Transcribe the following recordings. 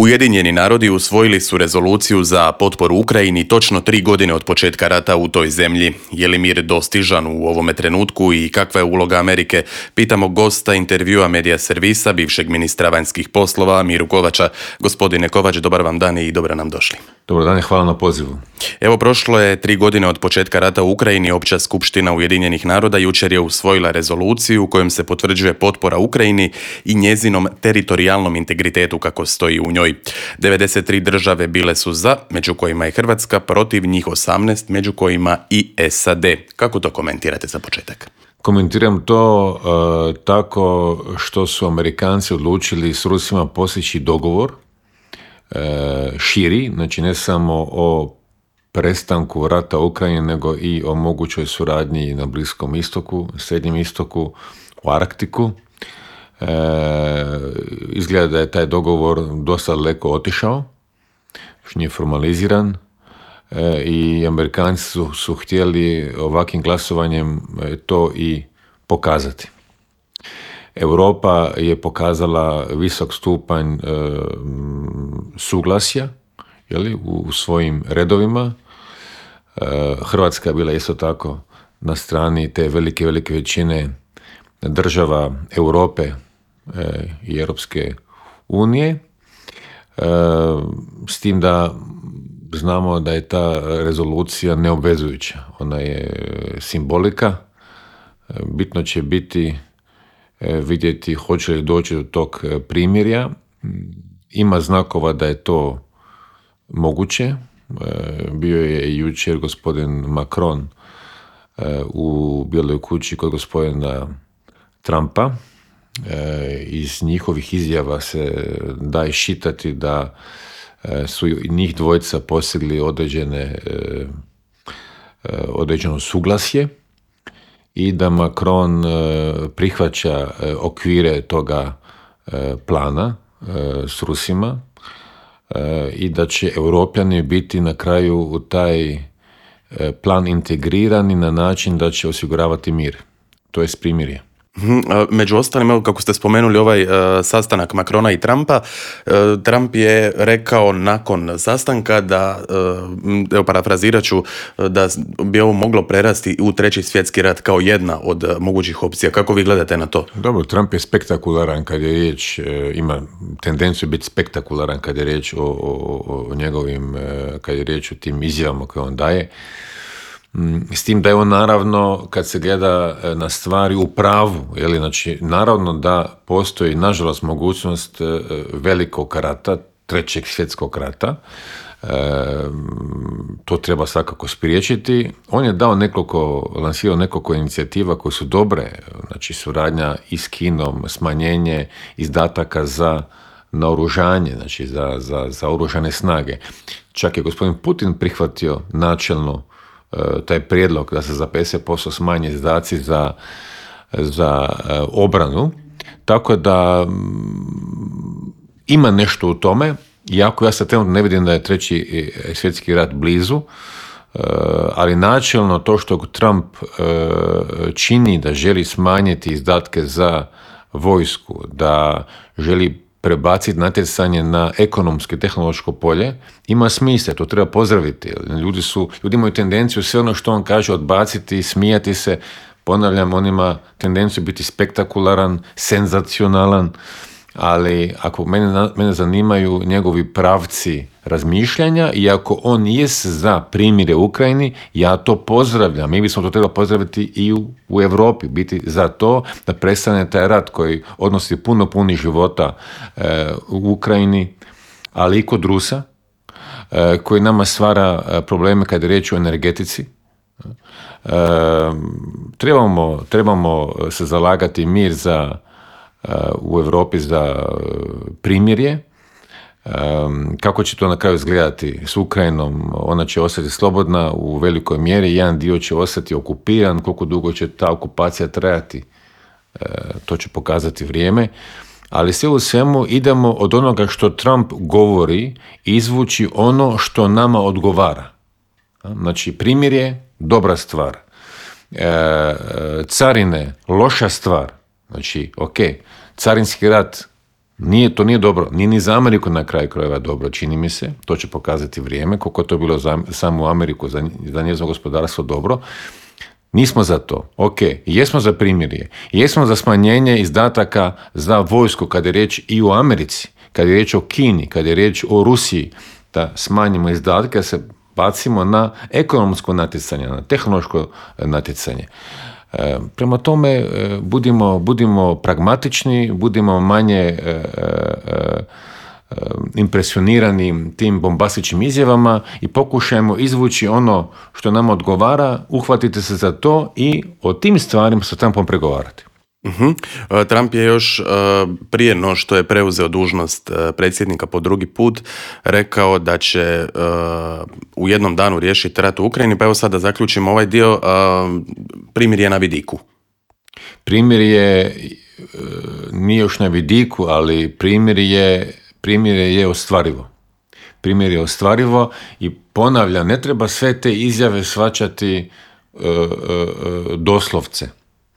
Ujedinjeni narodi usvojili su rezoluciju za potporu Ukrajini točno 3 godine od početka rata u toj zemlji. Je li mir dostižan u ovome trenutku i kakva je uloga Amerike? Pitamo gosta intervjua Medija servisa, bivšeg ministra vanjskih poslova Miru Kovača. Gospodine Kovač, dobar vam dan i dobro nam došli. Dobar dan i hvala na pozivu. Evo, prošlo je 3 godine od početka rata u Ukrajini. Opća skupština Ujedinjenih naroda jučer je usvojila rezoluciju u kojom se potvrđuje potpora Ukrajini i njezinom teritorijalnom integritetu, kako stoji u njoj. 93 države bile su za, među kojima je Hrvatska, protiv njih 18, među kojima i SAD. Kako to komentirate za početak? Komentiram to tako što su Amerikanci odlučili s Rusima postići dogovor širi, znači ne samo o prestanku rata u Ukrajini, nego i o mogućoj suradnji na Bliskom istoku, Srednjem istoku, u Arktiku. Izgleda da je taj dogovor dosta daleko otišao, još nije formaliziran i Amerikanci su htjeli ovakvim glasovanjem to i pokazati. Europa je pokazala visok stupanj suglasja u svojim redovima. Hrvatska je bila isto tako na strani te velike većine država Europe i Europske unije, s tim da znamo da je ta rezolucija neobvezujuća. Ona je simbolika. Bitno će biti vidjeti hoće li doći do tog primirja. Ima znakova da je to moguće. Bio je jučer gospodin Macron u Bijeloj kući kod gospodina Trumpa. Iz njihovih izjava se da iščitati da su njih dvojica postigli određeno suglasje i da Macron prihvaća okvire toga plana s Rusima i da će Europljani biti na kraju u taj plan integrirani na način da će osiguravati mir, to jest primirje. Među ostalim, evo, kako ste spomenuli ovaj sastanak Macrona i Trumpa, Trump je rekao nakon sastanka da, evo parafrazirat ću, da bi ovo moglo prerasti u treći svjetski rat kao jedna od mogućih opcija. Kako vi gledate na to? Dobro, Trump je spektakularan kad je riječ, ima tendenciju biti spektakularan kad je riječ o njegovim, kad je riječ o tim izjavama koje on daje. S tim da je on naravno, kad se gleda na stvari, u pravu, znači naravno da postoji nažalost mogućnost velikog rata, trećeg svjetskog rata, to treba svakako spriječiti. On je lansirao nekoliko inicijativa koje su dobre, znači suradnja i s Kinom, smanjenje izdataka za naoružanje, znači za oružane snage. Čak je gospodin Putin prihvatio načelno taj prijedlog da se za 50% smanje izdaci za obranu, tako da ima nešto u tome, iako ja sad trenutno ne vidim da je treći svjetski rat blizu, ali načelno to što Trump čini da želi smanjiti izdatke za vojsku, da želi prebaciti natjecanje na ekonomsko i tehnološko polje, ima smisla, to treba pozdraviti. Ljudi imaju tendenciju sve ono što on kaže odbaciti, smijati se. Ponavljam, on ima tendenciju biti spektakularan, senzacionalan, ali ako mene zanimaju njegovi pravci razmišljanja i ako on jest za primirje u Ukrajini, ja to pozdravljam. Mi bismo to trebali pozdraviti i u Europi, biti za to da prestane taj rat koji odnosi puno života u Ukrajini, ali i kod Rusa, koji nama probleme kad je riječ o energetici. Trebamo se zalagati mir u Europi za primirje. Kako će to na kraju izgledati s Ukrajinom? Ona će ostati slobodna u velikoj mjeri, jedan dio će ostati okupiran, koliko dugo će ta okupacija trajati, to će pokazati vrijeme, ali sve u svemu idemo od onoga što Trump govori izvući ono što nama odgovara. Znači, primirje, dobra stvar. Carine, loša stvar. Znači, carinski rat To nije dobro, nije ni za Ameriku na kraju krajeva dobro, čini mi se, to će pokazati vrijeme, koliko je to bilo za samu Ameriku, za njezino gospodarstvo dobro. Nismo za to, ok, jesmo za primirje, jesmo za smanjenje izdataka za vojsku kad je riječ i o Americi, kad je riječ o Kini, kad je riječ o Rusiji, da smanjimo izdatke, da se bacimo na ekonomsko natjecanje, na tehnološko natjecanje. Prema tome, budimo pragmatični, budimo manje impresionirani tim bombastičnim izjavama i pokušajmo izvući ono što nam odgovara, uhvatite se za to i o tim stvarima sa Trumpom pregovarati. Trump je još prije no što je preuzeo dužnost predsjednika po drugi put rekao da će u jednom danu riješiti rat u Ukrajini, pa evo sad da zaključimo ovaj dio, primirje na vidiku. Primirje nije još na vidiku, ali primirje je ostvarivo. Primirje je ostvarivo i ponavljam, ne treba sve te izjave shvaćati doslovce.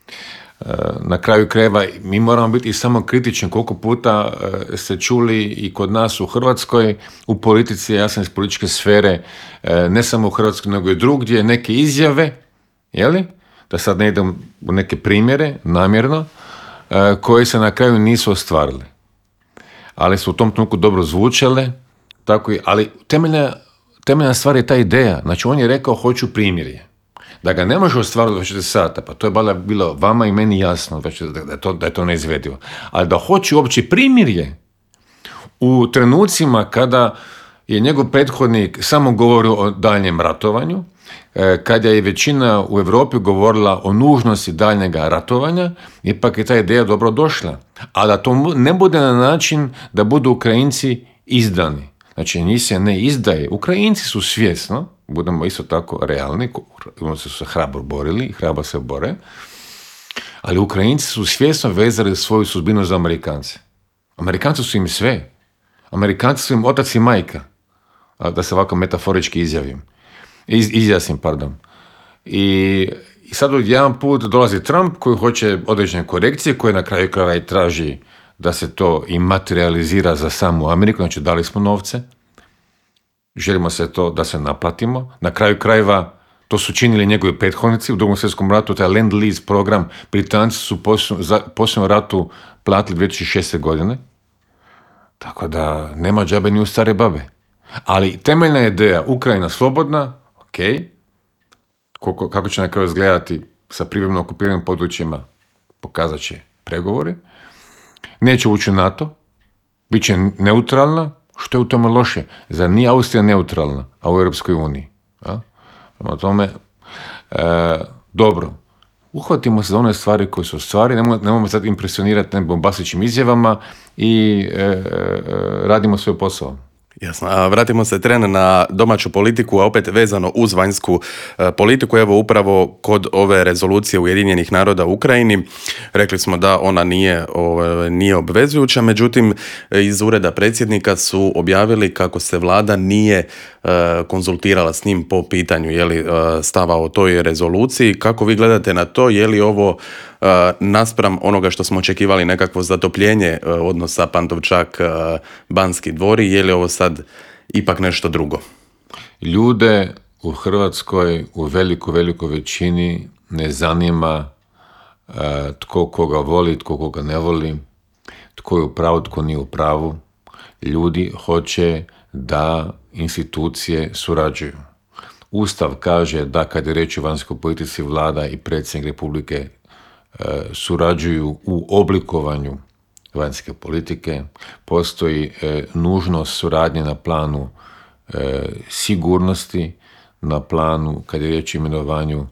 Na kraju krajeva mi moramo biti samo kritični koliko puta ste čuli i kod nas u Hrvatskoj, u politici, ja sam iz političke sfere, ne samo u Hrvatskoj nego i drugdje, neke izjave, da sad ne idem u neke primjere, namjerno, koje se na kraju nisu ostvarile. Ali su u tom trenutku dobro zvučale, ali temeljna stvar je ta ideja. Znači on je rekao hoću primirje. Da ga ne može ostvariti 24 sata, pa to je bilo vama i meni jasno da je to neizvedivo. Ali da hoće uopće primirje u trenucima kada je njegov prethodnik samo govorio o daljnjem ratovanju, kada je većina u Europi govorila o nužnosti daljnjega ratovanja, ipak je ta ideja dobro došla. A da to ne bude na način da budu Ukrajinci izdani. Znači, njih se ne izdaje. Ukrajinci su svjesno, budemo isto tako realni, oni su se hrabro borili, hrabro se bore, ali Ukrajinci su svjesno vezali svoju sudbinu za Amerikance. Amerikanci su im sve. Amerikanci su im otac i majka, da se ovako metaforički izjasnim. I sad od jedan put dolazi Trump koji hoće određene korekcije, koje na kraju krajeva i traži da se to i materializira za samu Ameriku, znači dali smo novce, želimo se to da se naplatimo. Na kraju krajeva to su činili njegovi prethodnici u Drugom svjetskom ratu, taj Lend-Lease program, Britanci su posljednom ratu platili 2006. godine, tako da nema džabe ni u stare babe. Ali temeljna ideja, Ukrajina slobodna, ok, kako će na kraju izgledati sa privremeno okupiranim područjima, pokazat će pregovori. Neće ući u NATO, bit će neutralna, što je u tome loše? Zar nije Austrija neutralna, a u Europskoj uniji? Prema tome, dobro, uhvatimo se za one stvari koje su stvari, nemojmo sad impresionirati bombastičnim izjavama i radimo svoj posao. Jasno, a vratimo se tren na domaću politiku, a opet vezano uz vanjsku politiku. Evo upravo kod ove rezolucije Ujedinjenih naroda u Ukrajini, rekli smo da ona nije obvezujuća, međutim iz ureda predsjednika su objavili kako se vlada nije konzultirala s njim po pitanju stava o toj rezoluciji. Kako vi gledate na to, je li ovo naspram onoga što smo očekivali nekakvo zatopljenje odnosa Pantovčak-Banski dvori, je li ovo sad ipak nešto drugo? Ljude u Hrvatskoj u velikoj većini ne zanima tko koga voli, tko koga ne voli, tko je u pravu, tko nije u pravu. Ljudi hoće da institucije surađuju. Ustav kaže da kad je reč o vanjskoj politici, vlada i predsjednik Republike surađuju u oblikovanju vanjske politike. Postoji nužnost suradnje na planu sigurnosti, na planu kad je riječ o imenovanju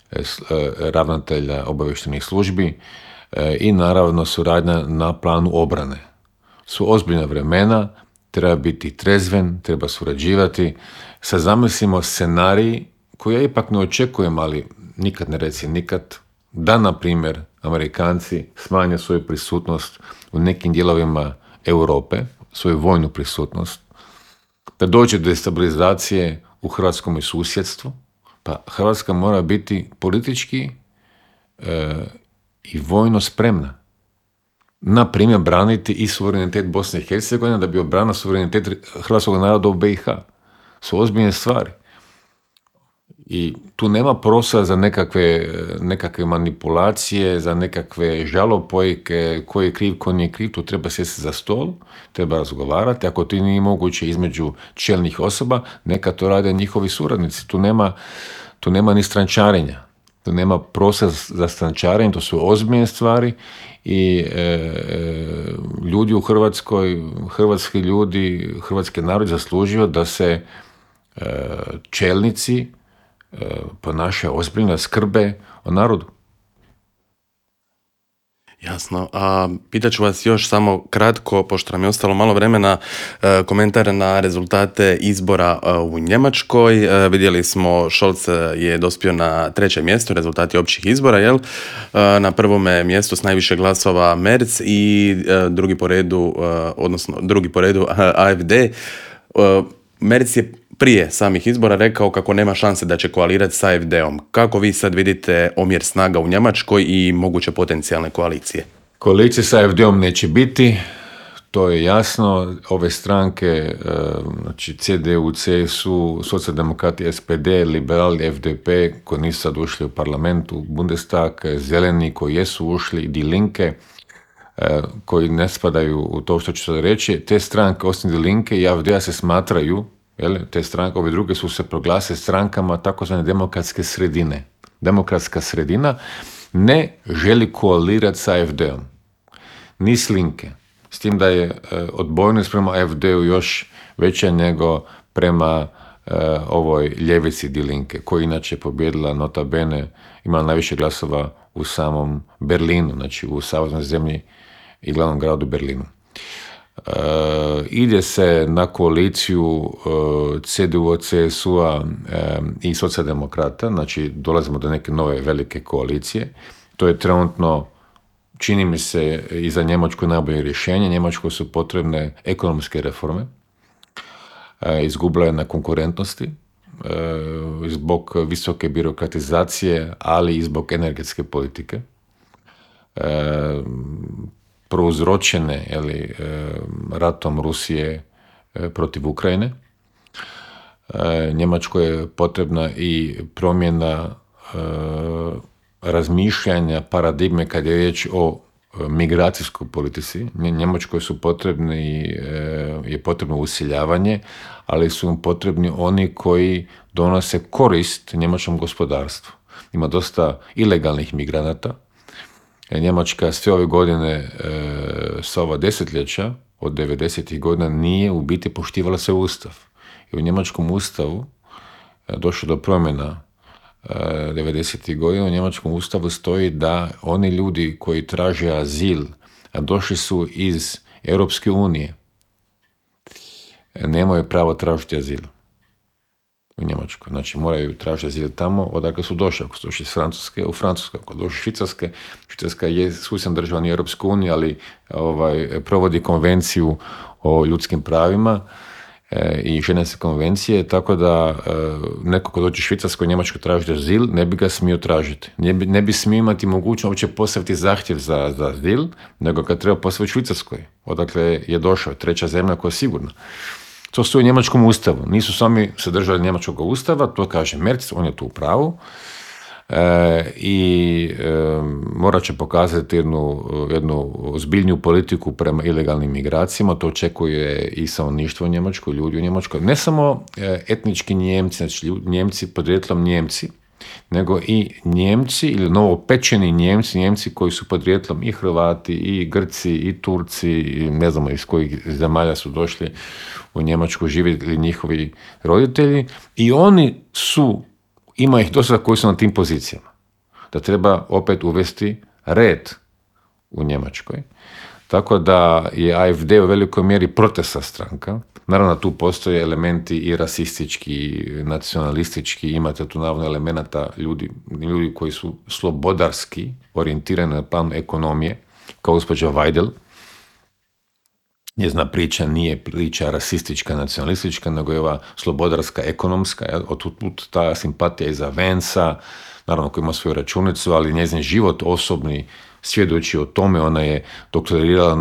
ravnatelja obavještajnih službi i naravno suradnja na planu obrane. Su ozbiljna vremena, treba biti trezven, treba surađivati. Sad zamislimo scenarij koji ja ipak ne očekujem, ali nikad ne reci nikad, da, na primjer, Amerikanci smanje svoju prisutnost u nekim dijelovima Europe, svoju vojnu prisutnost, da dođe do destabilizacije u hrvatskom susjedstvu, pa Hrvatska mora biti politički i vojno spremna. na primjer, braniti i suverenitet Bosne i Hercegovine da bi obranio suverenitet hrvatskog naroda u BiH. Su ozbiljne stvari. I tu nema prostora za nekakve manipulacije, za nekakve žalopojke, ko je kriv, ko nije kriv. Tu treba sjesti za stol, treba razgovarati. Ako to nije moguće između čelnih osoba, neka to rade njihovi suradnici. Tu nema ni strančarenja. Tu nema prostora za strančarenje, to su ozbiljne stvari i ljudi u Hrvatskoj, hrvatski ljudi, hrvatski narod zaslužio da se čelnici ponašaju ozbiljno, skrbe o narodu. Jasno. A pitaću vas još samo kratko, pošto nam je ostalo malo vremena, komentar na rezultate izbora u Njemačkoj. Vidjeli smo, Scholz je dospio na 3. mjesto, rezultati općih izbora, jel? Na prvome mjestu s najviše glasova Merz i drugi po redu AfD. Merz je prije samih izbora rekao kako nema šanse da će koalirati sa AfD-om. Kako vi sad vidite omjer snaga u Njemačkoj i moguće potencijalne koalicije? Koalicije sa AfD-om neće biti, to je jasno. Ove stranke, znači CDU, CSU, socijaldemokrati, SPD, liberali, FDP, koji nisu sad ušli u parlamentu, Bundestag, zeleni koji jesu ušli, Die Linke, koji ne spadaju u to što ću sad reći, te stranke, osim Die Linke i AfD-a se smatraju, te stranke, ove druge su se proglasile strankama takozvane demokratske sredine. Demokratska sredina ne želi koalirati sa AfD-om, ni s Linke. S tim da je odbojnost prema AfD-u još veća nego prema ovoj ljevici Die Linke, koja inače je pobijedila nota bene, imala najviše glasova u samom Berlinu, znači u saveznoj zemlji i glavnom gradu Berlinu. Ide se na koaliciju CDU, CSU-a i socijaldemokrata, znači dolazimo do neke nove velike koalicije. To je trenutno, čini mi se, i za Njemačku najbolje rješenje. Njemačkoj su potrebne ekonomske reforme. Izgubila je na konkurentnosti zbog visoke birokratizacije, ali i zbog energetske politike. Prouzročene ratom Rusije protiv Ukrajine. Njemačkoj je potrebna i promjena razmišljanja paradigme kad je riječ o migracijskoj politici. Njemačkoj su je potrebno useljavanje, ali su im potrebni oni koji donose korist njemačkom gospodarstvu. Ima dosta ilegalnih migranata. Njemačka sve ove godine, sva ova desetljeća, od 90. godina, nije u biti poštivala se ustav. I u njemačkom ustavu došlo do promjena 90. godina. U njemačkom ustavu stoji da oni ljudi koji traže azil, a došli su iz Europske unije, nemaju pravo tražiti azil u Njemačkoj. Znači moraju tražiti azil tamo odakle su došli. Ako su došli iz Francuske, u Francuske. Ako su došli iz Švicarske, Švicarska je susjedna država nije Europske unije, ali provodi konvenciju o ljudskim pravima i Ženevske konvencije, tako da neko ko dođe u Švicarsku i Njemačku tražiti azil, ne bi ga smio tražiti. Ne bi smio imati mogućnost uopće postaviti zahtjev za azil, nego ga treba postaviti u Švicarskoj, odakle je došao, treća zemlja koja je sigurna. To stoji u njemačkom ustavu. Nisu sami se držali njemačkog ustava, to kaže Merz, on je tu u pravu. I morat će pokazati jednu ozbiljniju politiku prema ilegalnim migracijama. To očekuje i stanovništvo u Njemačkoj, ljudi u Njemačkoj. Ne samo etnički Njemci, znači Njemci podrijetlom Njemci, nego i Njemci ili novopečeni Njemci koji su podrijetlom i Hrvati, i Grci, i Turci, i ne znamo iz kojih zemalja su došli u Njemačku živjeli njihovi roditelji. I oni ima ih dosta koji su na tim pozicijama. Da treba opet uvesti red u Njemačkoj. Tako da je AfD u velikoj mjeri protestna stranka. Naravno, tu postoje elementi i rasistički, i nacionalistički, imate tu naravno elemenata ljudi koji su slobodarski orijentirani na planu ekonomije, kao gospođa Weidel. Njezina priča nije priča rasistička, nacionalistička, nego je ova slobodarska, ekonomska. Od ta simpatija iza Vensa, naravno koji ima svoju računicu, ali njezin život osobni svjedoči o tome. Ona je doktorirala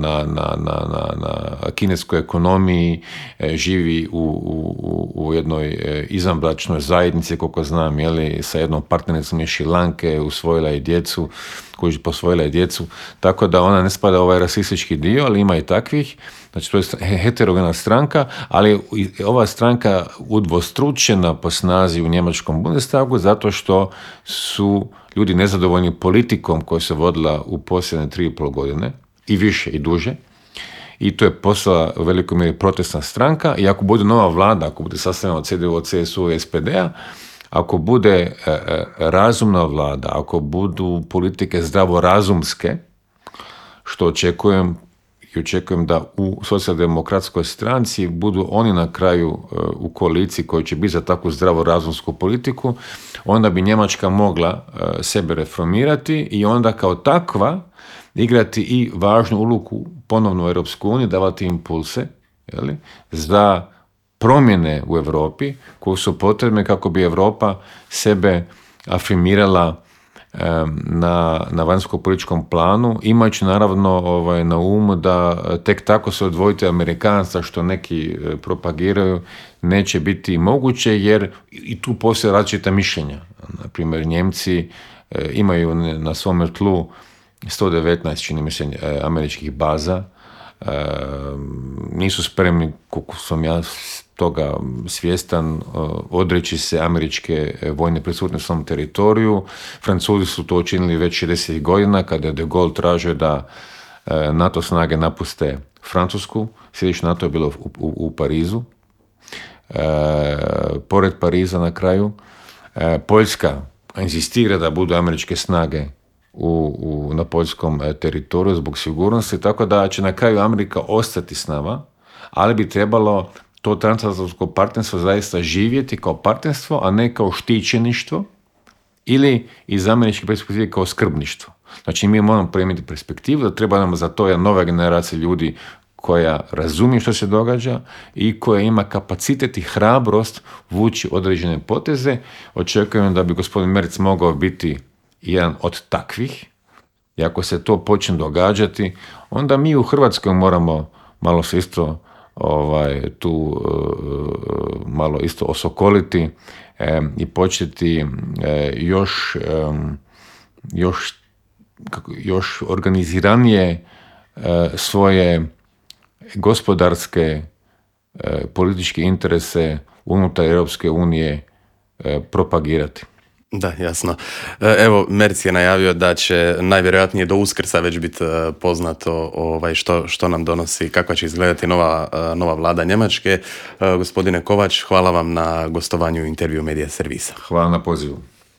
na kineskoj ekonomiji, živi u jednoj izvanbračnoj zajednici, koliko znam, sa jednom partnericom iz Šrilanke, posvojila je djecu, tako da ona ne spada u ovaj rasistički dio, ali ima i takvih. Znači, to je heterogena stranka, ali ova stranka udvostručena po snazi u njemačkom Bundestagu zato što su ljudi nezadovoljni politikom koja se vodila u posljednje 3,5 godine i više i duže. I to je postala u velikoj mjeri protestna stranka i ako bude nova vlada, ako bude sastavljena od CDU, CSU i SPD-a, ako bude razumna vlada, ako budu politike zdravorazumske, što očekujem da u socijaldemokratskoj stranci budu oni na kraju u koaliciji koji će biti za takvu zdravorazumsku politiku, onda bi Njemačka mogla sebe reformirati i onda kao takva igrati i važnu ulogu ponovno u Europskoj uniji, davati impulse za promjene u Europi koje su potrebne kako bi Europa sebe afirmirala na vanjsko-političkom planu, imajući naravno na umu da tek tako se odvojiti Amerikanca, što neki propagiraju, neće biti moguće, jer i tu postoje različita mišljenja. Naprimjer, Njemci imaju na svome tlu 119, čini mi se, američkih baza, nisu spremni, koliko sam ja toga svjestan, odreći se američke vojne prisutnosti na svom teritoriju. Francuzi su to učinili već 60 godina kada je de Gaulle tražio da NATO snage napuste Francusku. Sjedište NATO je bilo u Parizu. Pored Pariza na kraju. Poljska inzistira da budu američke snage na poljskom teritoriju zbog sigurnosti, tako da će na kraju Amerika ostati s nama, ali bi trebalo to transatlantsko partnerstvo zaista živjeti kao partnerstvo, a ne kao štićeništvo ili iz američke perspektive kao skrbništvo. Znači, mi moramo premijeniti perspektivu da treba nam za to jedna nova generacija ljudi koja razumije što se događa i koja ima kapacitet i hrabrost vući određene poteze. Očekujem da bi gospodin Merz mogao biti jedan od takvih. I ako se to počne događati, onda mi u Hrvatskoj moramo malo se isto tu malo isto osokoliti i početi još organiziranije svoje gospodarske političke interese unutar Europske unije propagirati. Da, jasno. Evo, Merz je najavio da će najvjerojatnije do Uskrsa već biti poznato što nam donosi, kakva će izgledati nova vlada Njemačke. Gospodine Kovač, hvala vam na gostovanju u intervju Medija Servisa. Hvala na pozivu.